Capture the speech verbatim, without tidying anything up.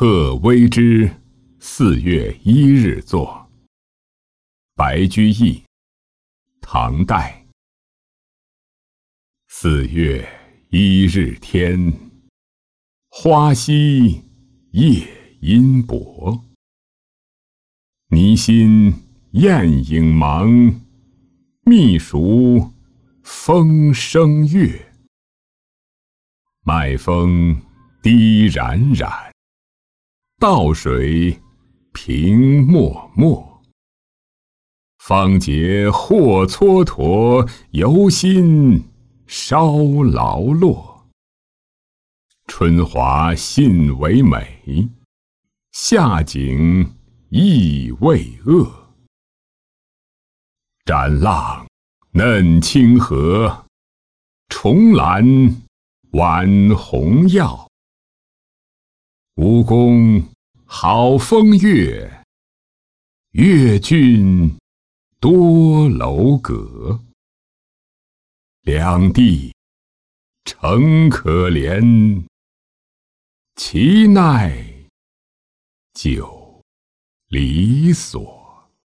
贺微之四月一日作。白居易，唐代。四月一日天，花稀夜阴薄。泥心雁影忙，密熟风声月。麦风低冉冉，稻水平漠漠。方节或蹉跎，犹心稍劳落。春华信为美，夏景意未恶。斩浪嫩清河，重兰晚红药。吴宫好风月，越郡多楼阁。两地诚可怜，其奈久离索。